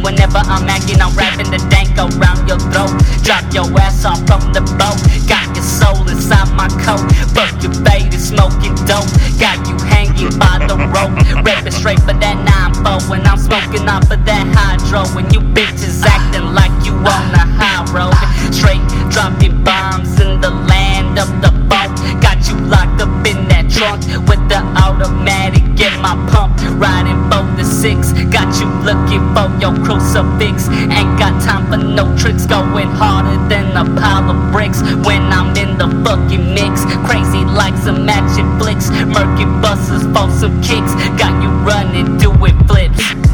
whenever I'm acting, I'm rapping the dank around your throat. Drop your ass off from the boat. Got your soul inside my coat. Fuck your faded, smoking dope. Got you hanging by the rope. Reppin' straight for that 9-4 when I'm smoking off of that hydro. And you bitches acting like you on the high road. Straight dropping bombs in the land of the boat. Got you locked up in that trunk with the automatic in my pump. Riding for the 6. Got you looking for your crucifix. Ain't got time for no tricks. Going harder than a pile of bricks when I'm in the fucking mix. Crazy like some action flicks. Murky buses for some kicks. Got you running, doing flips.